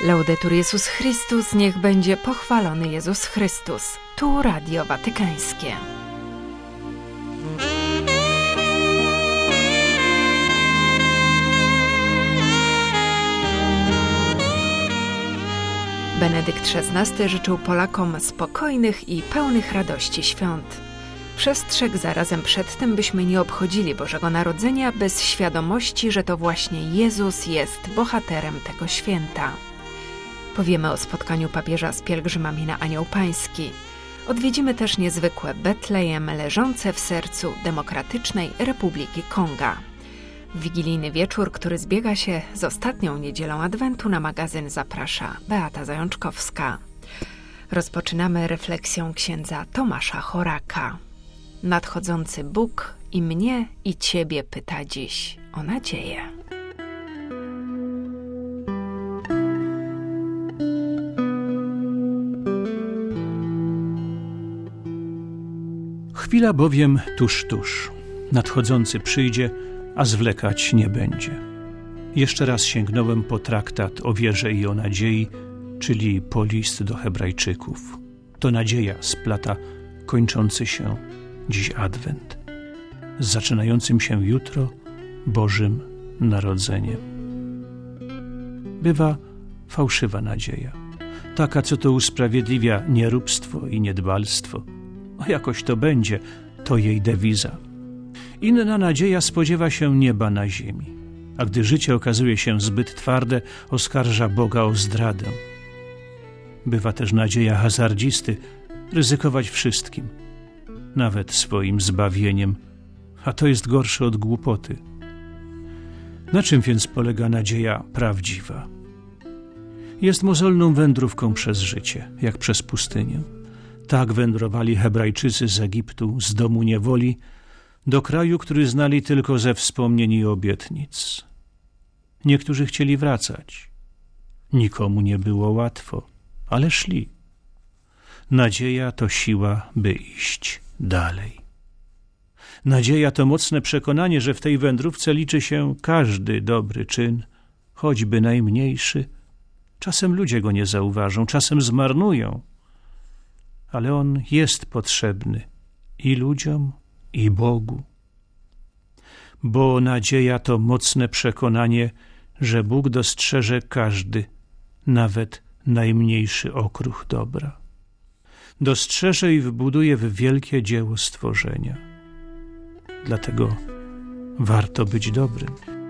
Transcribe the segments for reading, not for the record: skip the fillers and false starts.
Laudetur Jezus Chrystus, niech będzie pochwalony Jezus Chrystus. Tu Radio Watykańskie. Benedykt XVI życzył Polakom spokojnych i pełnych radości świąt. Przestrzegł zarazem przed tym, byśmy nie obchodzili Bożego Narodzenia bez świadomości, że to właśnie Jezus jest bohaterem tego święta. Powiemy o spotkaniu papieża z pielgrzymami na Anioł Pański. Odwiedzimy też niezwykłe Betlejem leżące w sercu Demokratycznej Republiki Konga. W wigilijny wieczór, który zbiega się z ostatnią niedzielą Adwentu, na magazyn zaprasza Beata Zajączkowska. Rozpoczynamy refleksją księdza Tomasza Choraka. Nadchodzący Bóg i mnie, i Ciebie pyta dziś o nadzieję. Chwila bowiem tuż, nadchodzący przyjdzie, a zwlekać nie będzie. Jeszcze raz sięgnąłem po traktat o wierze i o nadziei, czyli po list do Hebrajczyków. To nadzieja splata kończący się dziś Adwent, z zaczynającym się jutro Bożym Narodzeniem. Bywa fałszywa nadzieja, taka, co to usprawiedliwia nieróbstwo i niedbalstwo. A jakoś to będzie, to jej dewiza. Inna nadzieja spodziewa się nieba na ziemi, a gdy życie okazuje się zbyt twarde, oskarża Boga o zdradę. Bywa też nadzieja hazardzisty ryzykować wszystkim, nawet swoim zbawieniem, a to jest gorsze od głupoty. Na czym więc polega nadzieja prawdziwa? Jest mozolną wędrówką przez życie, jak przez pustynię. Tak wędrowali Hebrajczycy z Egiptu, z domu niewoli, do kraju, który znali tylko ze wspomnień i obietnic. Niektórzy chcieli wracać. Nikomu nie było łatwo, ale szli. Nadzieja to siła, by iść dalej. Nadzieja to mocne przekonanie, że w tej wędrówce liczy się każdy dobry czyn, choćby najmniejszy. Czasem ludzie go nie zauważą, czasem zmarnują, ale on jest potrzebny i ludziom, i Bogu. Bo nadzieja to mocne przekonanie, że Bóg dostrzeże każdy, nawet najmniejszy okruch dobra. Dostrzeże i wbuduje w wielkie dzieło stworzenia. Dlatego warto być dobrym.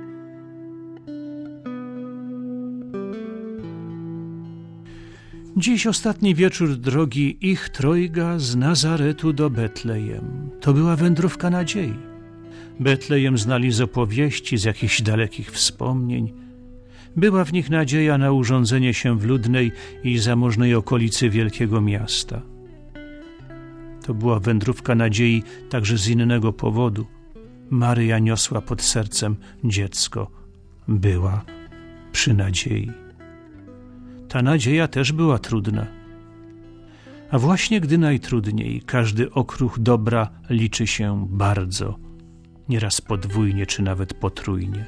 Dziś ostatni wieczór drogi ich trojga z Nazaretu do Betlejem. To była wędrówka nadziei. Betlejem znali z opowieści, z jakichś dalekich wspomnień. Była w nich nadzieja na urządzenie się w ludnej i zamożnej okolicy wielkiego miasta. To była wędrówka nadziei także z innego powodu. Maryja niosła pod sercem dziecko. Była przy nadziei. Ta nadzieja też była trudna. A właśnie gdy najtrudniej, każdy okruch dobra liczy się bardzo, nieraz podwójnie czy nawet potrójnie.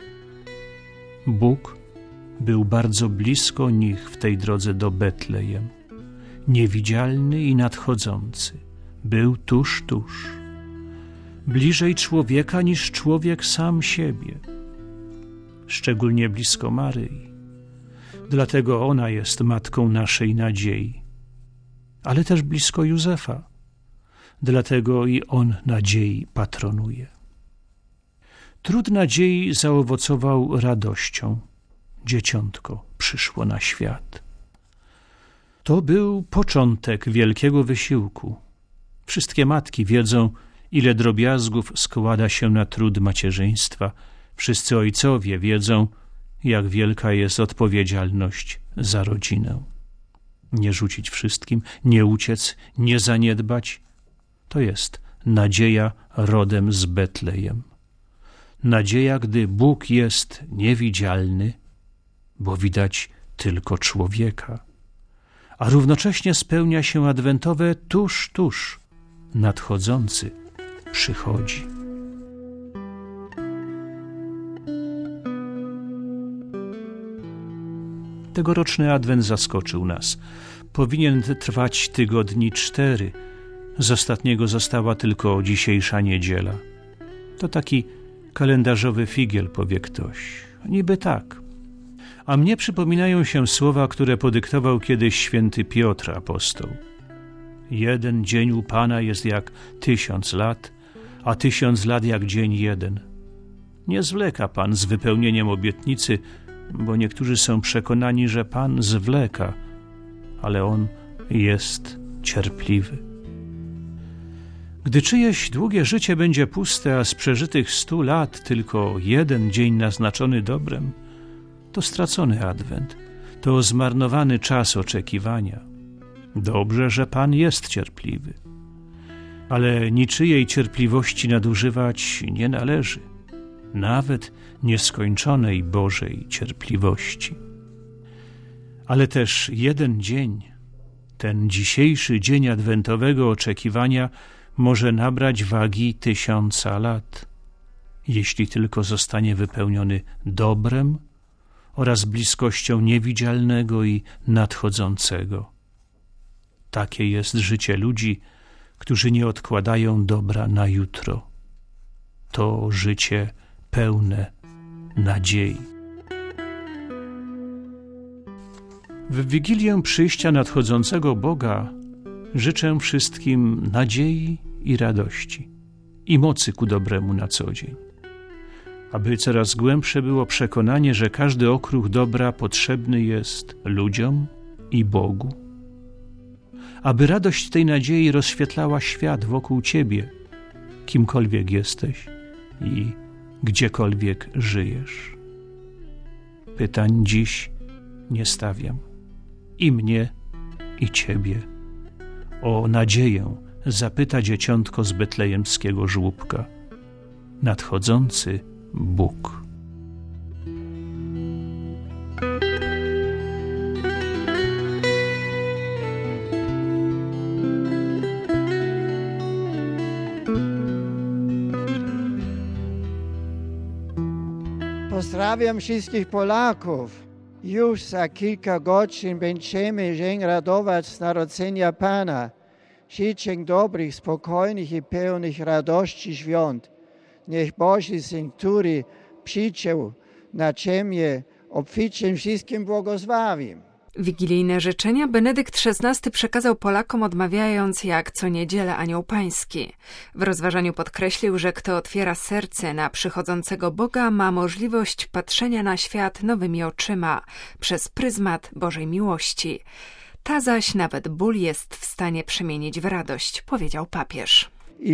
Bóg był bardzo blisko nich w tej drodze do Betlejem. Niewidzialny i nadchodzący. Był tuż. Bliżej człowieka niż człowiek sam siebie. Szczególnie blisko Maryi. Dlatego ona jest matką naszej nadziei. Ale też blisko Józefa. Dlatego i on nadziei patronuje. Trud nadziei zaowocował radością. Dzieciątko przyszło na świat. To był początek wielkiego wysiłku. Wszystkie matki wiedzą, ile drobiazgów składa się na trud macierzyństwa. Wszyscy ojcowie wiedzą, jak wielka jest odpowiedzialność za rodzinę. Nie rzucić wszystkim, nie uciec, nie zaniedbać. To jest nadzieja rodem z Betlejem. Nadzieja, gdy Bóg jest niewidzialny, bo widać tylko człowieka, a równocześnie spełnia się adwentowe tuż, nadchodzący przychodzi. Tegoroczny Adwent zaskoczył nas. Powinien trwać tygodni 4. Z ostatniego została tylko dzisiejsza niedziela. To taki kalendarzowy figiel, powie ktoś. Niby tak. A mnie przypominają się słowa, które podyktował kiedyś święty Piotr apostoł. 1 dzień u Pana jest jak 1000 lat, a 1000 lat jak dzień jeden. Nie zwleka Pan z wypełnieniem obietnicy, bo niektórzy są przekonani, że Pan zwleka, ale On jest cierpliwy. Gdy czyjeś długie życie będzie puste, a z przeżytych 100 lat tylko 1 dzień naznaczony dobrem, to stracony Adwent, to zmarnowany czas oczekiwania. Dobrze, że Pan jest cierpliwy, ale niczyjej cierpliwości nadużywać nie należy, nawet nieskończonej Bożej cierpliwości. Ale też 1 dzień, ten dzisiejszy dzień adwentowego oczekiwania może nabrać wagi 1000 lat, jeśli tylko zostanie wypełniony dobrem oraz bliskością niewidzialnego i nadchodzącego. Takie jest życie ludzi, którzy nie odkładają dobra na jutro. To życie pełne nadziei. W Wigilię przyjścia nadchodzącego Boga życzę wszystkim nadziei i radości i mocy ku dobremu na co dzień. Aby coraz głębsze było przekonanie, że każdy okruch dobra potrzebny jest ludziom i Bogu. Aby radość tej nadziei rozświetlała świat wokół Ciebie, kimkolwiek jesteś i gdziekolwiek żyjesz. Pytań dziś nie stawiam. I mnie, i Ciebie. O nadzieję zapyta dzieciątko z betlejemskiego żłóbka. Nadchodzący Bóg. Pozdrawiam wszystkich Polaków. Już za kilka godzin będziemy się radować z narodzenia Pana. Życzę dobrych, spokojnych i pełnych radości świąt. Niech Boży Syn, który przyszedł na ziemię, obficie wszystkim błogosławi. Wigilijne życzenia Benedykt XVI przekazał Polakom, odmawiając jak co niedzielę Anioł Pański. W rozważaniu podkreślił, że kto otwiera serce na przychodzącego Boga, ma możliwość patrzenia na świat nowymi oczyma, przez pryzmat Bożej miłości. Ta zaś nawet ból jest w stanie przemienić w radość, powiedział papież.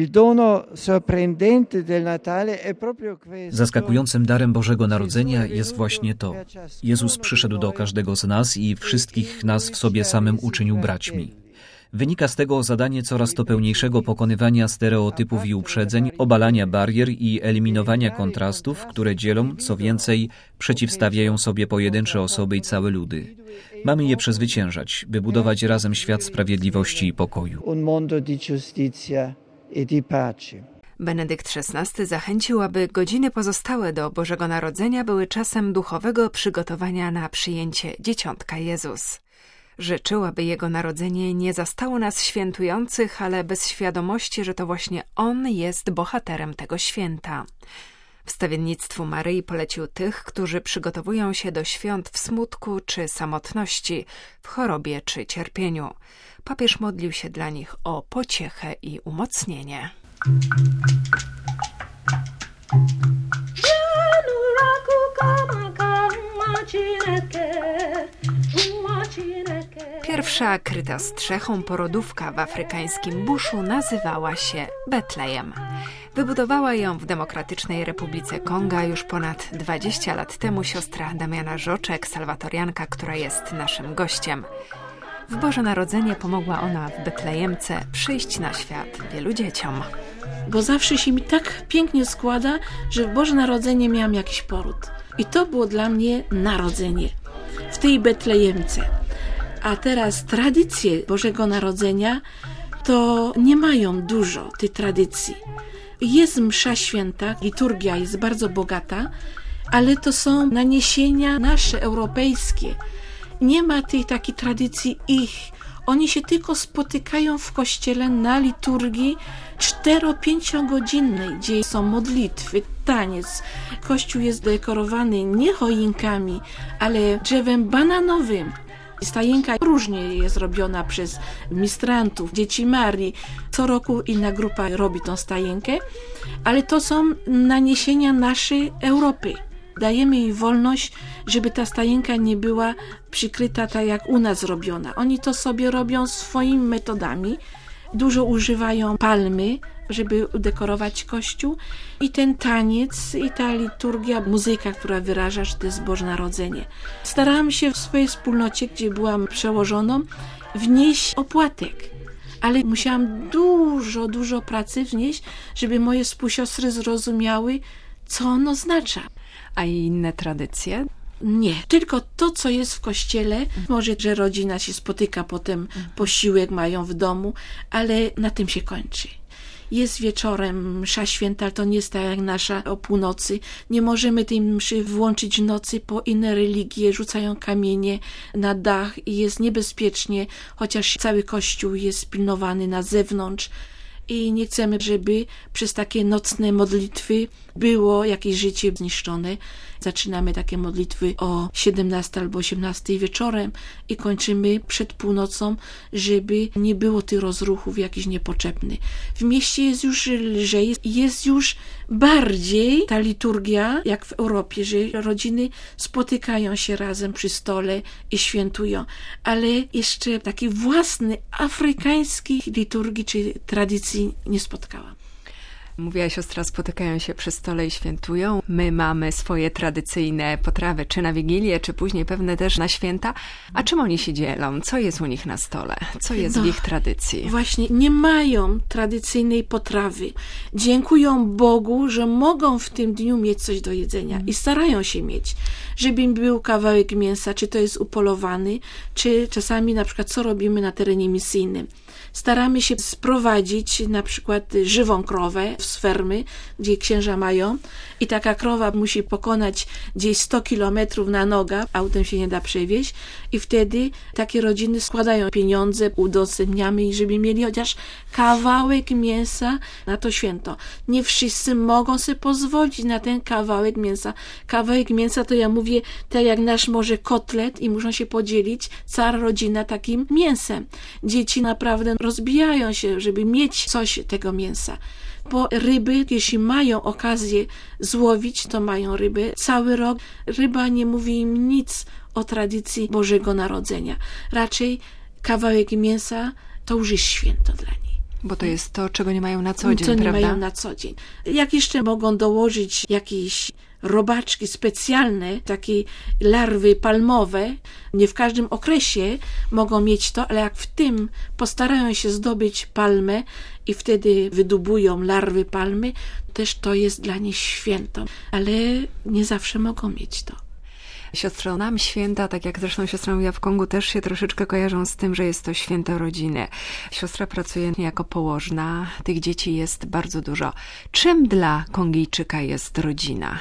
Zaskakującym darem Bożego Narodzenia jest właśnie to. Jezus przyszedł do każdego z nas i wszystkich nas w sobie samym uczynił braćmi. Wynika z tego zadanie coraz to pełniejszego pokonywania stereotypów i uprzedzeń, obalania barier i eliminowania kontrastów, które dzielą, co więcej, przeciwstawiają sobie pojedyncze osoby i całe ludy. Mamy je przezwyciężać, by budować razem świat sprawiedliwości i pokoju. Benedykt XVI zachęcił, aby godziny pozostałe do Bożego Narodzenia były czasem duchowego przygotowania na przyjęcie Dzieciątka Jezus. Życzył, aby Jego narodzenie nie zastało nas świętujących, ale bez świadomości, że to właśnie On jest bohaterem tego święta. Wstawiennictwu Maryi polecił tych, którzy przygotowują się do świąt w smutku czy samotności, w chorobie czy cierpieniu. Papież modlił się dla nich o pociechę i umocnienie. Pierwsza kryta strzechą porodówka w afrykańskim buszu nazywała się Betlejem. Wybudowała ją w Demokratycznej Republice Konga już ponad 20 lat temu siostra Damiana Żoczek, salwatorianka, która jest naszym gościem. W Boże Narodzenie pomogła ona w Betlejemce przyjść na świat wielu dzieciom. Bo zawsze się mi tak pięknie składa, że w Boże Narodzenie miałam jakiś poród. I to było dla mnie narodzenie w tej Betlejemce. A teraz tradycje Bożego Narodzenia to nie mają dużo tej tradycji. Jest msza święta, liturgia jest bardzo bogata, ale to są naniesienia nasze, europejskie. Nie ma tej takiej tradycji ich. Oni się tylko spotykają w kościele na liturgii 4-5 godzinnej, gdzie są modlitwy, taniec. Kościół jest dekorowany nie choinkami, ale drzewem bananowym. Stajenka różnie jest robiona przez ministrantów, dzieci Marii. Co roku inna grupa robi tą stajenkę, ale to są naniesienia naszej Europy. Dajemy jej wolność, żeby ta stajenka nie była przykryta tak jak u nas robiona. Oni to sobie robią swoimi metodami. Dużo używają palmy, żeby udekorować kościół. I ten taniec, i ta liturgia, muzyka, która wyraża, że to jest Boże Narodzenie. Starałam się w swojej wspólnocie, gdzie byłam przełożoną, wnieść opłatek. Ale musiałam dużo pracy wnieść, żeby moje współsiostry zrozumiały, co on oznacza. A i inne tradycje? Nie, tylko to, co jest w kościele. Może, że rodzina się spotyka, potem posiłek mają w domu, ale na tym się kończy. Jest wieczorem msza święta, ale to nie jest tak jak nasza o północy. Nie możemy tej mszy włączyć w nocy, bo inne religie rzucają kamienie na dach i jest niebezpiecznie, chociaż cały kościół jest pilnowany na zewnątrz. I nie chcemy, żeby przez takie nocne modlitwy było jakieś życie zniszczone. Zaczynamy takie modlitwy o 17 albo 18 wieczorem i kończymy przed północą, żeby nie było tych rozruchów jakichś niepotrzebnych. W mieście jest już lżej, jest już bardziej ta liturgia, jak w Europie, że rodziny spotykają się razem przy stole i świętują. Ale jeszcze takiej własnej afrykańskiej liturgii czy tradycji nie spotkałam. Mówiła siostra, spotykają się przy stole i świętują. My mamy swoje tradycyjne potrawy, czy na Wigilię, czy później pewne też na święta. A czym oni się dzielą? Co jest u nich na stole? Co jest w ich tradycji? Właśnie, nie mają tradycyjnej potrawy. Dziękują Bogu, że mogą w tym dniu mieć coś do jedzenia i starają się mieć. Żeby im był kawałek mięsa, czy to jest upolowany, czy czasami na przykład co robimy na terenie misyjnym. Staramy się sprowadzić na przykład żywą krowę z fermy, gdzie księża mają i taka krowa musi pokonać gdzieś 100 kilometrów na nogach, autem się nie da przewieźć i wtedy takie rodziny składają pieniądze, udostępniamy ich, żeby mieli chociaż kawałek mięsa na to święto. Nie wszyscy mogą sobie pozwolić na ten kawałek mięsa. Kawałek mięsa to ja mówię tak jak nasz może kotlet i muszą się podzielić cała rodzina takim mięsem. Dzieci naprawdę rozbijają się, żeby mieć coś tego mięsa. Bo ryby, jeśli mają okazję złowić, to mają ryby cały rok. Ryba nie mówi im nic o tradycji Bożego Narodzenia. Raczej kawałek mięsa to już jest święto dla nich. Bo to jest to, czego nie mają na co dzień, prawda? prawda? Nie mają na co dzień. Jak jeszcze mogą dołożyć jakieś robaczki specjalne, takie larwy palmowe, nie w każdym okresie mogą mieć to, ale jak w tym postarają się zdobyć palmę i wtedy wydubują larwy palmy, też to jest dla nich święto, ale nie zawsze mogą mieć to. Siostro, nam święta, tak jak zresztą siostra mówiła w Kongu, też się troszeczkę kojarzą z tym, że jest to święto rodziny. Siostra pracuje jako położna, tych dzieci jest bardzo dużo. Czym dla Kongijczyka jest rodzina?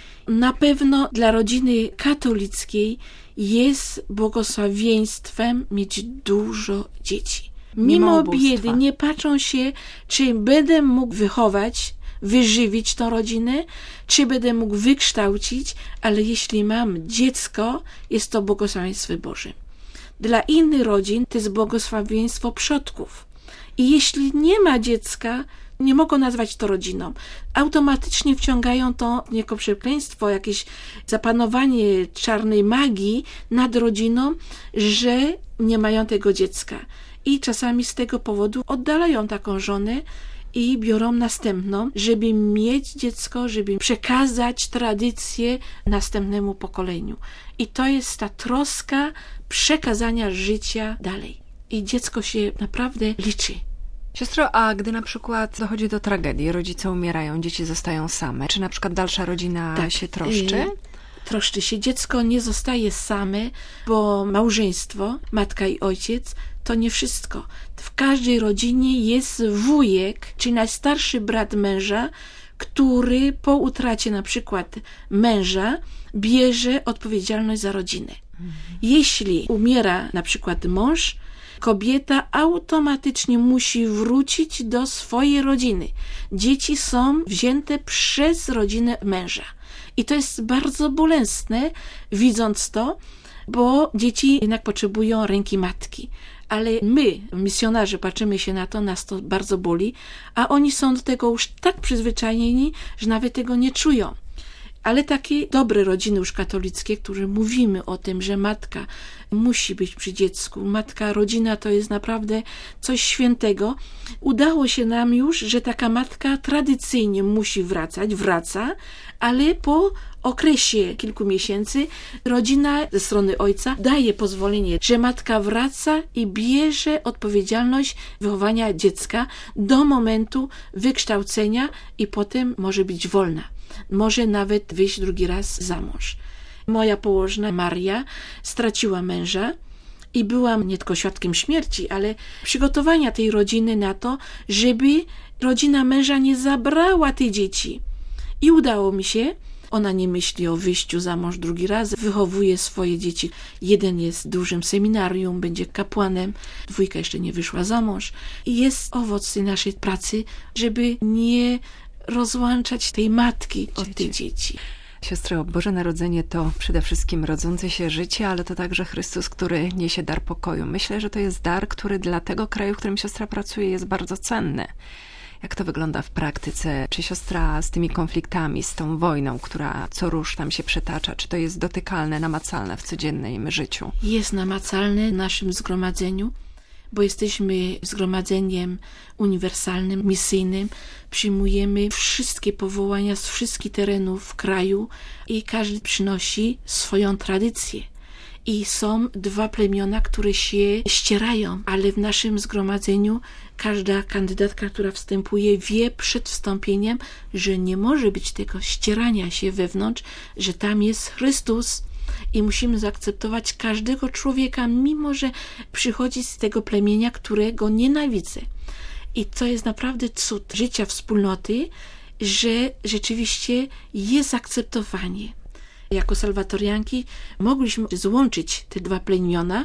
Na pewno dla rodziny katolickiej jest błogosławieństwem mieć dużo dzieci. Mimo biedy nie patrzą się, czy będę mógł wychować, wyżywić tą rodzinę, czy będę mógł wykształcić, ale jeśli mam dziecko, jest to błogosławieństwo Boże. Dla innych rodzin to jest błogosławieństwo przodków. I jeśli nie ma dziecka, nie mogą nazwać to rodziną. Automatycznie wciągają to jako przekleństwo, jakieś zapanowanie czarnej magii nad rodziną, że nie mają tego dziecka. I czasami z tego powodu oddalają taką żonę i biorą następną, żeby mieć dziecko, żeby przekazać tradycję następnemu pokoleniu. I to jest ta troska przekazania życia dalej. I dziecko się naprawdę liczy. Siostro, a gdy na przykład dochodzi do tragedii, rodzice umierają, dzieci zostają same, czy na przykład dalsza rodzina się troszczy? Troszczy się. Dziecko nie zostaje same, bo małżeństwo, matka i ojciec, to nie wszystko. W każdej rodzinie jest wujek, czyli najstarszy brat męża, który po utracie na przykład męża bierze odpowiedzialność za rodzinę. Jeśli umiera na przykład mąż, kobieta automatycznie musi wrócić do swojej rodziny. Dzieci są wzięte przez rodzinę męża. I to jest bardzo bolesne, widząc to, bo dzieci jednak potrzebują ręki matki. Ale my, misjonarze, patrzymy się na to, nas to bardzo boli, a oni są do tego już tak przyzwyczajeni, że nawet tego nie czują. Ale takie dobre rodziny już katolickie, które mówimy o tym, że matka musi być przy dziecku, matka, rodzina to jest naprawdę coś świętego. Udało się nam już, że taka matka tradycyjnie musi wraca, ale po okresie kilku miesięcy rodzina ze strony ojca daje pozwolenie, że matka wraca i bierze odpowiedzialność wychowania dziecka do momentu wykształcenia i potem może być wolna. Może nawet wyjść drugi raz za mąż. Moja położna Maria straciła męża i byłam nie tylko świadkiem śmierci, ale przygotowania tej rodziny na to, żeby rodzina męża nie zabrała tych dzieci. I udało mi się. Ona nie myśli o wyjściu za mąż drugi raz, wychowuje swoje dzieci. Jeden jest w dużym seminarium, będzie kapłanem, 2 jeszcze nie wyszła za mąż. I jest owoc tej naszej pracy, żeby nie rozłączać tej matki od tych dzieci. Siostro, Boże Narodzenie to przede wszystkim rodzące się życie, ale to także Chrystus, który niesie dar pokoju. Myślę, że to jest dar, który dla tego kraju, w którym siostra pracuje, jest bardzo cenny. Jak to wygląda w praktyce? Czy siostra z tymi konfliktami, z tą wojną, która co rusz tam się przetacza, czy to jest dotykalne, namacalne w codziennym życiu? Jest namacalne w naszym zgromadzeniu, bo jesteśmy zgromadzeniem uniwersalnym, misyjnym. Przyjmujemy wszystkie powołania z wszystkich terenów kraju i każdy przynosi swoją tradycję. I są 2 plemiona, które się ścierają, ale w naszym zgromadzeniu każda kandydatka, która wstępuje, wie przed wstąpieniem, że nie może być tego ścierania się wewnątrz, że tam jest Chrystus. I musimy zaakceptować każdego człowieka, mimo że przychodzi z tego plemienia, którego nienawidzę. I to jest naprawdę cud życia wspólnoty, że rzeczywiście jest akceptowanie. Jako salwatorianki mogliśmy złączyć te 2 plemiona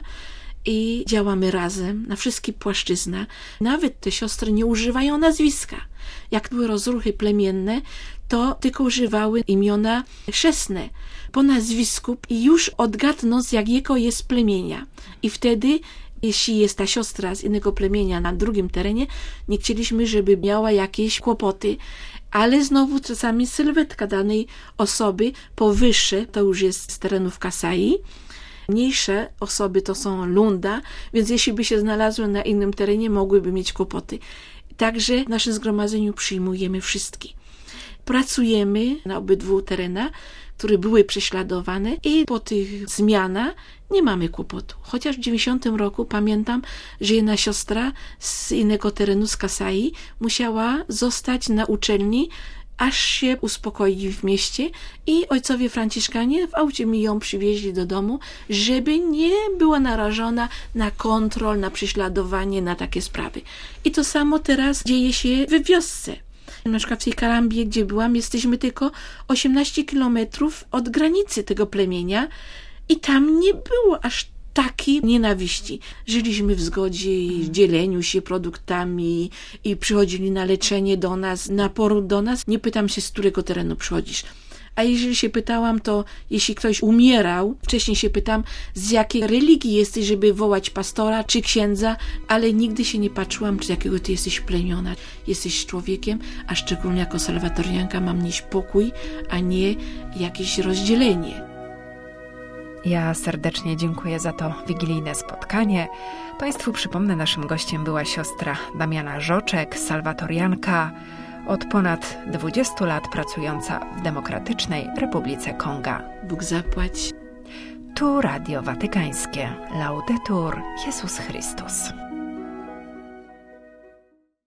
i działamy razem na wszystkich płaszczyznach. Nawet te siostry nie używają nazwiska. Jak były rozruchy plemienne, to tylko używały imiona chrzestne po nazwisku i już odgadną, z jakiego jest plemienia. I wtedy, jeśli jest ta siostra z innego plemienia na drugim terenie, nie chcieliśmy, żeby miała jakieś kłopoty. Ale znowu czasami sylwetka danej osoby powyższe, to już jest z terenów Kasai, mniejsze osoby to są Lunda, więc jeśli by się znalazły na innym terenie, mogłyby mieć kłopoty. Także w naszym zgromadzeniu przyjmujemy wszystkich. Pracujemy na obydwu terenach, które były prześladowane i po tych zmianach nie mamy kłopotu. Chociaż w 90 roku pamiętam, że jedna siostra z innego terenu, z Kasai, musiała zostać na uczelni, aż się uspokoi w mieście i ojcowie franciszkanie w aucie mi ją przywieźli do domu, żeby nie była narażona na kontrol, na prześladowanie, na takie sprawy. I to samo teraz dzieje się w wiosce. Na przykład w tej Karambie, gdzie byłam, jesteśmy tylko 18 kilometrów od granicy tego plemienia i tam nie było aż takiej nienawiści. Żyliśmy w zgodzie i w dzieleniu się produktami i przychodzili na leczenie do nas, na poród do nas. Nie pytam się, z którego terenu przychodzisz. A jeżeli się pytałam, to jeśli ktoś umierał, wcześniej się pytam, z jakiej religii jesteś, żeby wołać pastora czy księdza, ale nigdy się nie patrzyłam, z jakiego ty jesteś plemiona. Jesteś człowiekiem, a szczególnie jako salwatorianka mam nieść pokój, a nie jakieś rozdzielenie. Ja serdecznie dziękuję za to wigilijne spotkanie. Państwu przypomnę, naszym gościem była siostra Damiana Żoczek, salwatorianka, od ponad 20 lat pracująca w Demokratycznej Republice Konga. Bóg zapłać. Tu Radio Watykańskie. Laudetur Jezus Chrystus.